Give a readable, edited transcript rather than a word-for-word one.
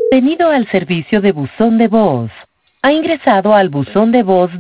Bienvenido al servicio de buzón de voz. Ha ingresado al buzón de voz